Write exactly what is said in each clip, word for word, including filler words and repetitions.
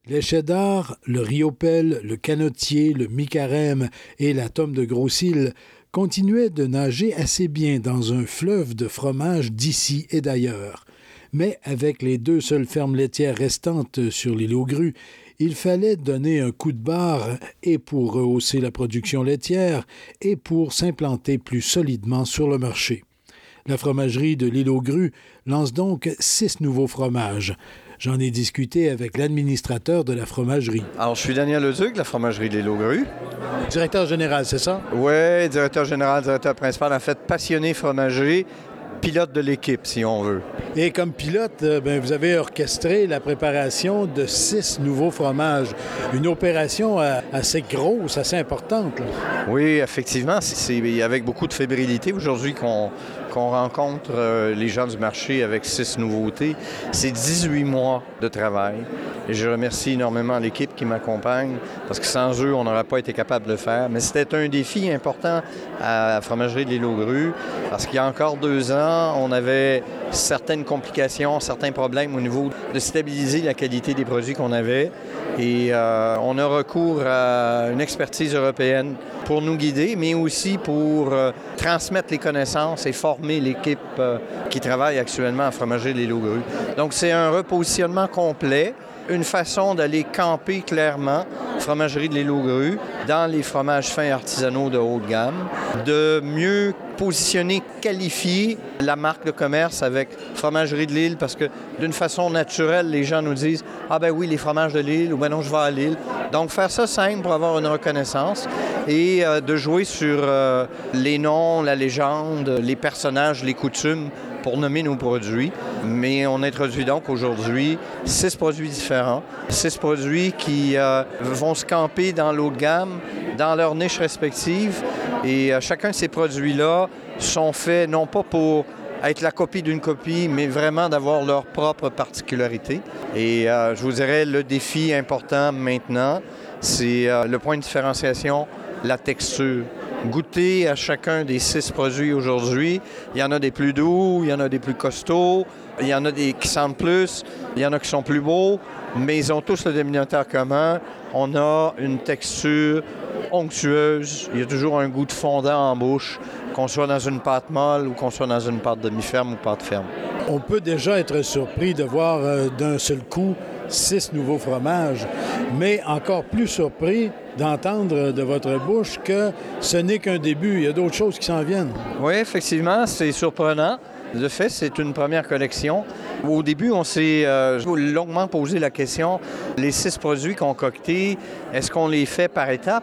Les cheddar, le riopelle, le canotier, le mi-carême et la tome de Grossil continuaient de nager assez bien dans un fleuve de fromage d'ici et d'ailleurs. Mais avec les deux seules fermes laitières restantes sur l'île aux Grues, il fallait donner un coup de barre et pour rehausser la production laitière et pour s'implanter plus solidement sur le marché. La fromagerie de l'île aux Grues lance donc six nouveaux fromages. J'en ai discuté avec l'administrateur de la fromagerie. Alors, je suis Daniel Leduc, de la fromagerie de l'île aux Grues. Directeur général, c'est ça? Oui, directeur général, directeur principal, en fait, passionné fromager, pilote de l'équipe, si on veut. Et comme pilote, ben, vous avez orchestré la préparation de six nouveaux fromages. Une opération assez grosse, assez importante. Là. Oui, effectivement, c'est avec beaucoup de fébrilité aujourd'hui qu'on, qu'on rencontre euh, les gens du marché avec six nouveautés. C'est dix-huit mois de travail. Et je remercie énormément l'équipe qui m'accompagne, parce que sans eux, on n'aurait pas été capable de le faire. Mais c'était un défi important à la fromagerie de l'île aux Grues, parce qu'il y a encore deux ans, on avait certaines complications, certains problèmes au niveau de stabiliser la qualité des produits qu'on avait. Et euh, on a recours à une expertise européenne pour nous guider, mais aussi pour euh, transmettre les connaissances et former l'équipe euh, qui travaille actuellement à fromagerie de l'île aux Grues. Donc, c'est un repositionnement complet, une façon d'aller camper clairement fromagerie de l'île aux Grues dans les fromages fins artisanaux de haute gamme, de mieux positionner, qualifier la marque de commerce avec fromagerie de l'île, parce que d'une façon naturelle, les gens nous disent « Ah ben oui, les fromages de l'île » ou « Ben non, je vais à l'île ». Donc, faire ça simple pour avoir une reconnaissance et euh, de jouer sur euh, les noms, la légende, les personnages, les coutumes pour nommer nos produits. Mais on introduit donc aujourd'hui six produits différents, six produits qui euh, vont se camper dans l'eau de gamme, dans leur niche respective. Et euh, chacun de ces produits-là sont faits non pas pour être la copie d'une copie, mais vraiment d'avoir leur propre particularité. Et euh, je vous dirais, le défi important maintenant, c'est euh, le point de différenciation, la texture. Goûter à chacun des six produits aujourd'hui. Il y en a des plus doux, il y en a des plus costauds, il y en a des qui sentent plus, il y en a qui sont plus beaux, mais ils ont tous le dénominateur commun. On a une texture onctueuse, il y a toujours un goût de fondant en bouche, qu'on soit dans une pâte molle ou qu'on soit dans une pâte demi-ferme ou pâte ferme. On peut déjà être surpris de voir euh, d'un seul coup six nouveaux fromages, mais encore plus surpris d'entendre de votre bouche que ce n'est qu'un début. Il y a d'autres choses qui s'en viennent. Oui, effectivement, c'est surprenant. De fait, c'est une première collection. Au début, on s'est euh, longuement posé la question, les six produits concoctés, est-ce qu'on les fait par étapes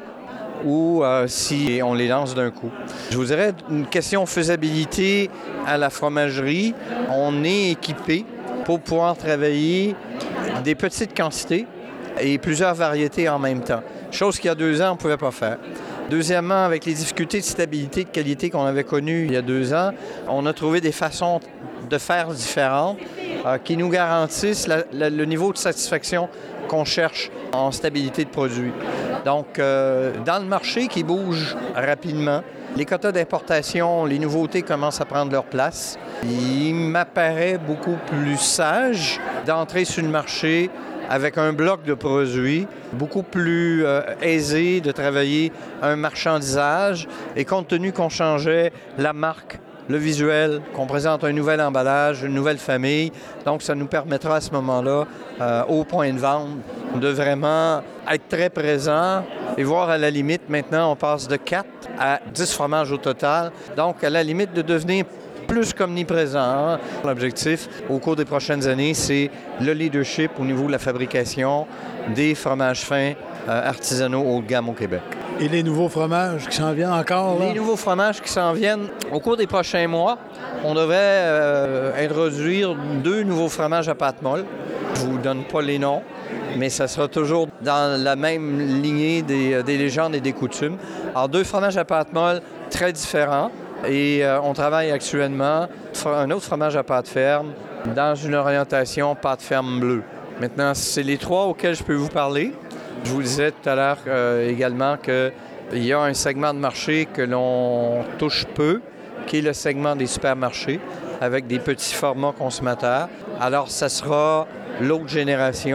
ou euh, si on les lance d'un coup? Je vous dirais, une question faisabilité à la fromagerie, on est équipé pour pouvoir travailler des petites quantités et plusieurs variétés en même temps. Chose qu'il y a deux ans, on ne pouvait pas faire. Deuxièmement, avec les difficultés de stabilité, de qualité qu'on avait connues il y a deux ans, on a trouvé des façons de faire différentes euh, qui nous garantissent la, la, le niveau de satisfaction qu'on cherche en stabilité de produit. Donc, euh, dans le marché qui bouge rapidement, les quotas d'importation, les nouveautés commencent à prendre leur place. Il m'apparaît beaucoup plus sage d'entrer sur le marché avec un bloc de produits, beaucoup plus euh, aisé de travailler un marchandisage. Et compte tenu qu'on changeait la marque, le visuel, qu'on présente un nouvel emballage, une nouvelle famille, donc ça nous permettra à ce moment-là, euh, au point de vente, de vraiment être très présent et voir à la limite, maintenant, on passe de quatre à dix fromages au total. Donc, à la limite de devenir plus qu'omniprésent. Hein? L'objectif, au cours des prochaines années, c'est le leadership au niveau de la fabrication des fromages fins euh, artisanaux haut de gamme au Québec. Et les nouveaux fromages qui s'en viennent encore? Là? Les nouveaux fromages qui s'en viennent, au cours des prochains mois, on devrait euh, introduire deux nouveaux fromages à pâte molle. Je ne vous donne pas les noms, mais ça sera toujours dans la même lignée des, des légendes et des coutumes. Alors, deux fromages à pâte molle très différents. Et euh, on travaille actuellement un autre fromage à pâte ferme dans une orientation pâte ferme bleue. Maintenant, c'est les trois auxquels je peux vous parler. Je vous disais tout à l'heure euh, également qu'il y a un segment de marché que l'on touche peu, qui est le segment des supermarchés, avec des petits formats consommateurs. Alors, ça sera l'autre génération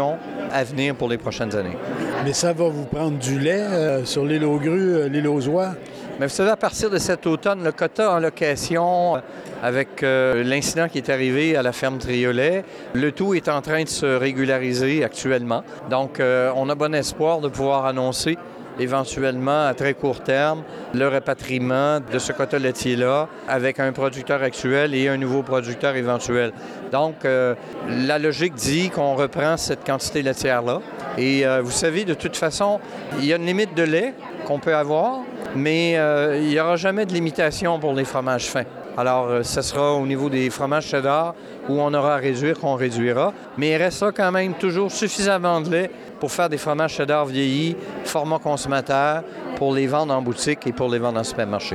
à venir pour les prochaines années. Mais ça va vous prendre du lait euh, sur l'île aux grues, euh, l'île aux oies? Mais vous savez, à partir de cet automne, le quota en location, euh, avec euh, l'incident qui est arrivé à la ferme Triolet, le tout est en train de se régulariser actuellement. Donc, euh, on a bon espoir de pouvoir annoncer éventuellement à très court terme le rapatriement de ce quota laitier-là avec un producteur actuel et un nouveau producteur éventuel. Donc, euh, la logique dit qu'on reprend cette quantité laitière-là. Et euh, vous savez, de toute façon, il y a une limite de lait qu'on peut avoir, mais euh, il n'y aura jamais de limitation pour les fromages fins. Alors, euh, ce sera au niveau des fromages cheddar où on aura à réduire qu'on réduira, mais il restera quand même toujours suffisamment de lait pour faire des fromages cheddar vieillis, format consommateur, pour les vendre en boutique et pour les vendre en supermarché.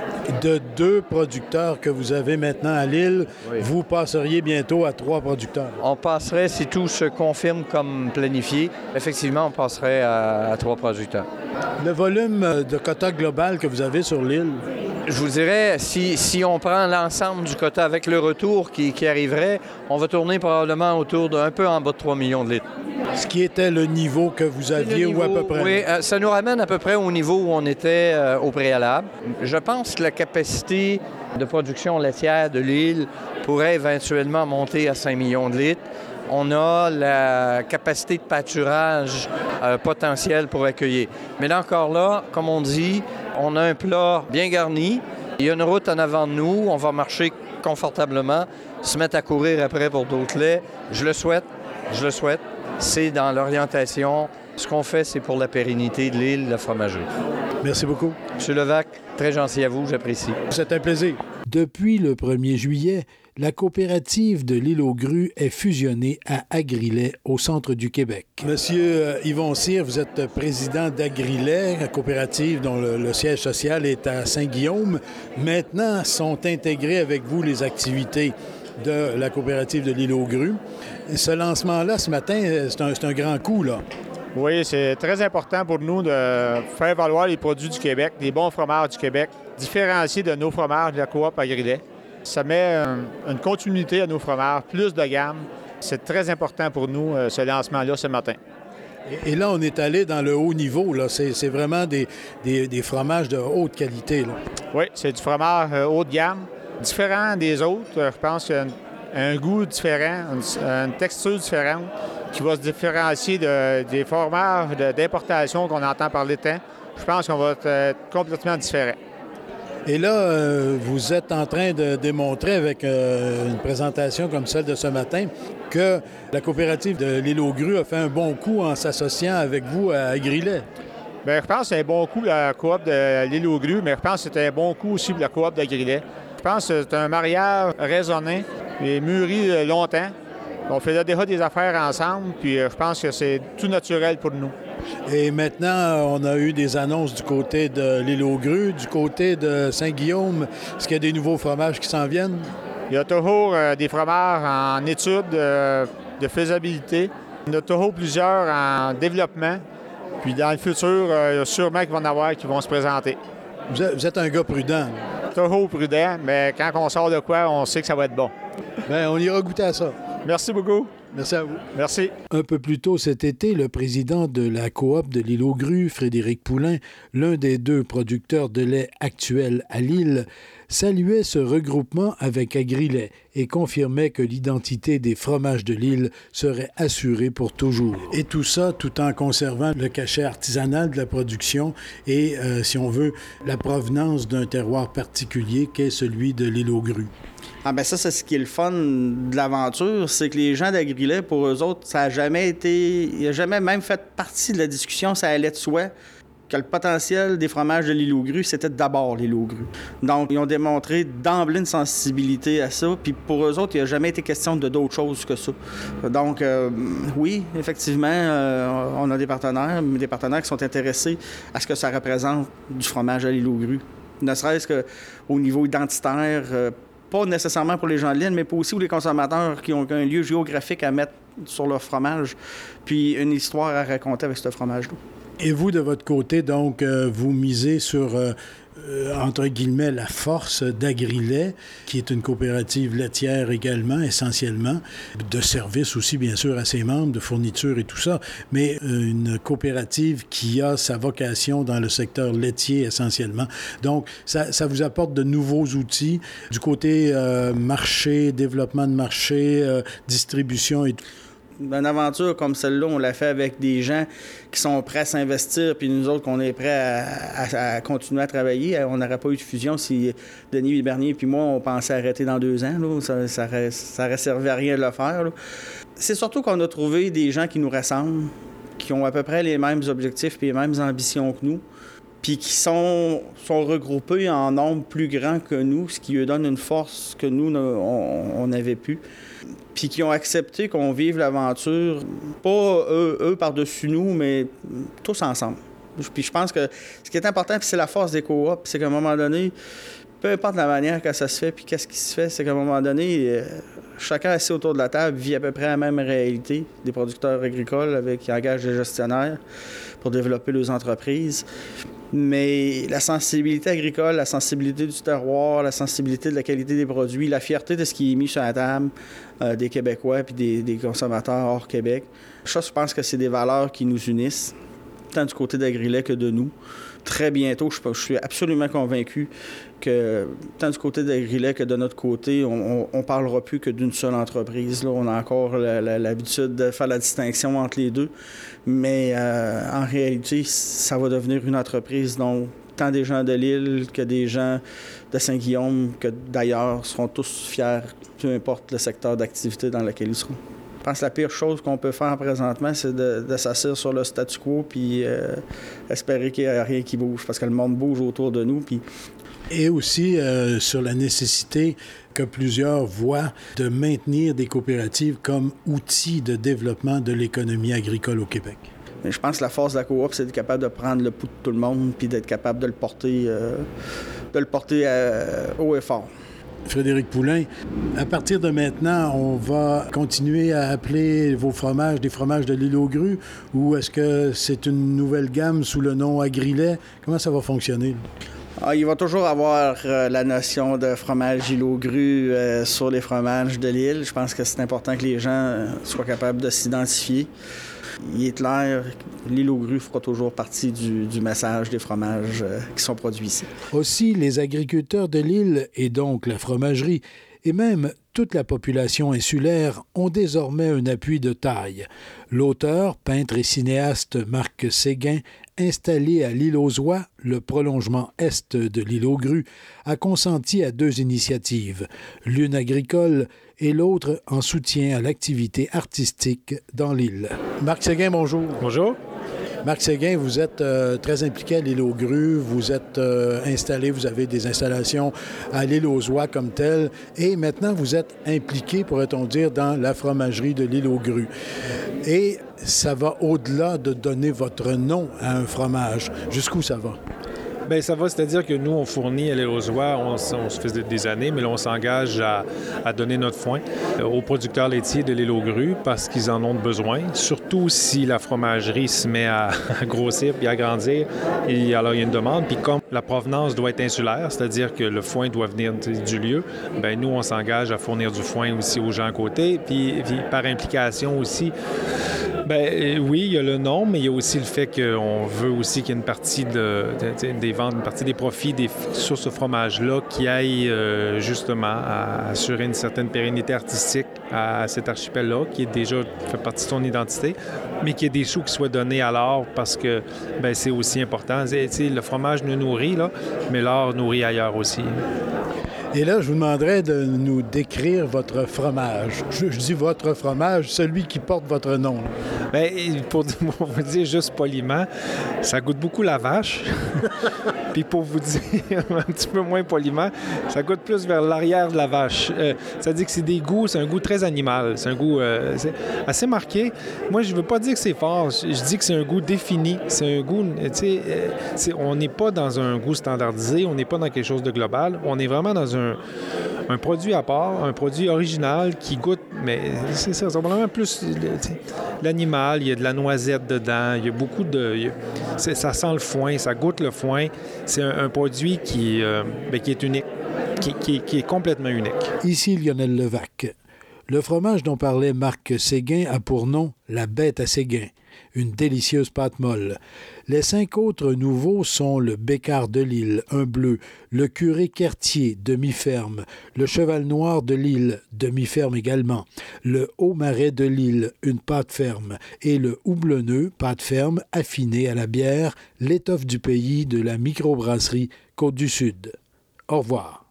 De deux producteurs que vous avez maintenant à l'île, oui. Vous passeriez bientôt à trois producteurs. On passerait, si tout se confirme comme planifié, effectivement, on passerait à, à trois producteurs. Le volume de quota global que vous avez sur l'île? Je vous dirais, si, si on prend l'ensemble du quota avec le retour qui, qui arriverait, on va tourner probablement autour d'un peu en bas de trois millions de litres. Ce qui était le niveau que vous aviez niveau, ou à peu près? Oui, euh, ça nous ramène à peu près au niveau où on était euh, au préalable. Je pense que la capacité de production laitière de l'île pourrait éventuellement monter à cinq millions de litres. On a la capacité de pâturage euh, potentielle pour accueillir. Mais là encore là, comme on dit, on a un plat bien garni. Il y a une route en avant de nous. On va marcher confortablement, se mettre à courir après pour d'autres laits. Je le souhaite, je le souhaite. C'est dans l'orientation. Ce qu'on fait, c'est pour la pérennité de l'île, la fromagerie. Merci beaucoup. Monsieur Levac, très gentil à vous, j'apprécie. C'est un plaisir. Depuis le premier juillet, la coopérative de l'île aux grues est fusionnée à Agri-lait, au centre du Québec. Monsieur Yvon Cyr, vous êtes président d'Agri-lait, la coopérative dont le, le siège social est à Saint-Guillaume. Maintenant, sont intégrées avec vous les activités de la coopérative de l'île aux grues. Ce lancement-là, ce matin, c'est un, c'est un grand coup, là. Oui, c'est très important pour nous de faire valoir les produits du Québec, les bons fromages du Québec, différenciés de nos fromages de la coop Agri-lait. Ça met une continuité à nos fromages, plus de gamme. C'est très important pour nous, ce lancement-là, ce matin. Et là, on est allé dans le haut niveau, là. C'est, c'est vraiment des, des, des fromages de haute qualité, là. Oui, c'est du fromage haut de gamme, différent des autres. Je pense qu'il y a un, un goût différent, une, une texture différente qui va se différencier de, des fromages de, d'importation qu'on entend parler tant. Je pense qu'on va être complètement différent. Et là, euh, vous êtes en train de démontrer avec euh, une présentation comme celle de ce matin que la coopérative de l'île aux grues a fait un bon coup en s'associant avec vous à Agri-lait. Bien, je pense que c'est un bon coup la coop de l'île aux grues, mais je pense que c'est un bon coup aussi pour la coop d'Agri-lait. Je pense que c'est un mariage raisonné et mûri longtemps. On fait déjà des affaires ensemble, puis je pense que c'est tout naturel pour nous. Et maintenant, on a eu des annonces du côté de l'île aux grues, du côté de Saint-Guillaume. Est-ce qu'il y a des nouveaux fromages qui s'en viennent? Il y a toujours euh, des fromages en étude euh, de faisabilité. Il y en a toujours plusieurs en développement. Puis dans le futur, euh, il y a sûrement qu'il va en avoir qui vont se présenter. Vous êtes, vous êtes un gars prudent. Toujours prudent, mais quand on sort de quoi, on sait que ça va être bon. Bien, on ira goûter à ça. Merci beaucoup. Merci à vous. Merci. Un peu plus tôt cet été, le président de la coop de l'île aux grues, Frédéric Poulain, l'un des deux producteurs de lait actuels à l'île, saluait ce regroupement avec Agri-lait et confirmait que l'identité des fromages de l'île serait assurée pour toujours. Et tout ça tout en conservant le cachet artisanal de la production et, euh, si on veut, la provenance d'un terroir particulier qu'est celui de l'île aux grues. Ah ben ça, c'est ce qui est le fun de l'aventure, c'est que les gens d'Agri-lait, pour eux autres, ça n'a jamais été... Il n'a jamais même fait partie de la discussion, ça allait de soi, que le potentiel des fromages de l'île aux grues, c'était d'abord l'île aux grues. Donc, ils ont démontré d'emblée une sensibilité à ça, puis pour eux autres, il n'a jamais été question de d'autres choses que ça. Donc, euh, oui, effectivement, euh, on a des partenaires, mais des partenaires qui sont intéressés à ce que ça représente du fromage à l'île aux grues. Ne serait-ce qu'au niveau identitaire, euh, pas nécessairement pour les gens de l'île, mais pour aussi pour les consommateurs qui ont un lieu géographique à mettre sur leur fromage, puis une histoire à raconter avec ce fromage-là. Et vous, de votre côté, donc, euh, vous misez sur euh, euh, entre guillemets, la force d'Agri-lait, qui est une coopérative laitière également, essentiellement, de services aussi, bien sûr, à ses membres, de fournitures et tout ça, mais euh, une coopérative qui a sa vocation dans le secteur laitier essentiellement. Donc, ça, ça vous apporte de nouveaux outils du côté euh, marché, développement de marché, euh, distribution et tout. Une aventure comme celle-là, on l'a fait avec des gens qui sont prêts à s'investir, puis nous autres, qu'on est prêts à, à, à continuer à travailler. On n'aurait pas eu de fusion si Denis Bernier puis moi, on pensait arrêter dans deux ans. Là. Ça, ça, ça aurait servi à rien de le faire. Là. C'est surtout qu'on a trouvé des gens qui nous ressemblent, qui ont à peu près les mêmes objectifs et les mêmes ambitions que nous, puis qui sont, sont regroupés en nombre plus grand que nous, ce qui eux donne une force que nous, on n'avait plus. Puis qui ont accepté qu'on vive l'aventure, pas eux, eux par-dessus nous, mais tous ensemble. Puis je pense que ce qui est important, puis c'est la force des coops, c'est qu'à un moment donné, peu importe la manière que ça se fait, puis qu'est-ce qui se fait, c'est qu'à un moment donné, euh, chacun assis autour de la table vit à peu près la même réalité. Des producteurs agricoles avec, qui engagent des gestionnaires pour développer leurs entreprises. Mais la sensibilité agricole, la sensibilité du terroir, la sensibilité de la qualité des produits, la fierté de ce qui est mis sur la table euh, des Québécois puis des, des consommateurs hors Québec, ça, je pense que c'est des valeurs qui nous unissent, tant du côté d'Agri-lait que de nous. Très bientôt, je, je suis absolument convaincu que tant du côté d'Agri-lait que de notre côté, on ne parlera plus que d'une seule entreprise. Là, on a encore la, la, l'habitude de faire la distinction entre les deux. Mais euh, en réalité, ça va devenir une entreprise dont tant des gens de l'île que des gens de Saint-Guillaume, que d'ailleurs, seront tous fiers, peu importe le secteur d'activité dans lequel ils seront. Je pense que la pire chose qu'on peut faire présentement, c'est de, de s'asseoir sur le statu quo puis euh, espérer qu'il n'y ait rien qui bouge, parce que le monde bouge autour de nous. Puis... Et aussi euh, sur la nécessité que plusieurs voient de maintenir des coopératives comme outil de développement de l'économie agricole au Québec. Mais je pense que la force de la coop, c'est d'être capable de prendre le pouls de tout le monde puis d'être capable de le porter, euh, de le porter euh, haut et fort. Frédéric Poulain, à partir de maintenant, on va continuer à appeler vos fromages des fromages de l'île aux grues, ou est-ce que c'est une nouvelle gamme sous le nom Agri-lait? Comment ça va fonctionner? Ah, il va toujours avoir euh, la notion de fromage île aux grues euh, sur les fromages de l'île. Je pense que c'est important que les gens euh, soient capables de s'identifier. Il est clair, l'île aux grues fera toujours partie du, du message des fromages euh, qui sont produits ici. Aussi, les agriculteurs de l'île, et donc la fromagerie, et même toute la population insulaire ont désormais un appui de taille. L'auteur, peintre et cinéaste Marc Séguin, installé à l'île aux Oies, le prolongement est de l'île aux grues, a consenti à deux initiatives, l'une agricole et l'autre en soutien à l'activité artistique dans l'île. Marc Séguin, bonjour. Bonjour. Marc Séguin, vous êtes euh, très impliqué à l'île aux grues, vous êtes euh, installé, vous avez des installations à l'île aux Oies comme telle, et maintenant vous êtes impliqué, pourrait-on dire, dans la fromagerie de l'île aux grues. Et ça va au-delà de donner votre nom à un fromage. Jusqu'où ça va? Bien, ça va, c'est-à-dire que nous, on fournit à l'île aux Oies, on, on se fait des années, mais là, on s'engage à, à donner notre foin aux producteurs laitiers de l'île aux grues parce qu'ils en ont besoin, surtout si la fromagerie se met à, à grossir puis à grandir. Et alors, il y a une demande. Puis comme la provenance doit être insulaire, c'est-à-dire que le foin doit venir du lieu, bien, nous, on s'engage à fournir du foin aussi aux gens à côté. Puis, puis par implication aussi, bien, oui, il y a le nom, mais il y a aussi le fait qu'on veut aussi qu'il y ait une partie de, de, de, des ventes, une partie des profits des, sur ce fromage-là qui aille euh, justement à assurer une certaine pérennité artistique à cet archipel-là, qui est déjà fait partie de son identité, mais qu'il y ait des sous qui soient donnés à l'art parce que bien, c'est aussi important. C'est, le fromage nous nourrit, là, mais l'art nourrit ailleurs aussi. Et là, je vous demanderais de nous décrire votre fromage. Je, je dis votre fromage, celui qui porte votre nom. Bien, pour, pour vous dire juste poliment, ça goûte beaucoup la vache. Puis pour vous dire un petit peu moins poliment, ça goûte plus vers l'arrière de la vache. Euh, ça dit que c'est des goûts, c'est un goût très animal. C'est un goût euh, c'est assez marqué. Moi, je ne veux pas dire que c'est fort. Je, je dis que c'est un goût défini. C'est un goût, tu sais, euh, on n'est pas dans un goût standardisé, on n'est pas dans quelque chose de global. On est vraiment dans un Un, un produit à part, un produit original qui goûte, mais c'est ça, c'est vraiment plus l'animal, il y a de la noisette dedans, il y a beaucoup de... Il y a, c'est, ça sent le foin, ça goûte le foin. C'est un, un produit qui, euh, bien, qui est unique, qui, qui, qui est complètement unique. Ici Lionel Levac. Le fromage dont parlait Marc Séguin a pour nom la bête à Séguin, une délicieuse pâte molle. Les cinq autres nouveaux sont le Bécard de Lille, un bleu, le Curé Quertier, demi-ferme, le Cheval Noir de Lille, demi-ferme également, le Haut-Marais de Lille, une pâte ferme, et le Houblonneux, pâte ferme affinée à la bière, l'étoffe du pays de la microbrasserie Côte-du-Sud. Au revoir.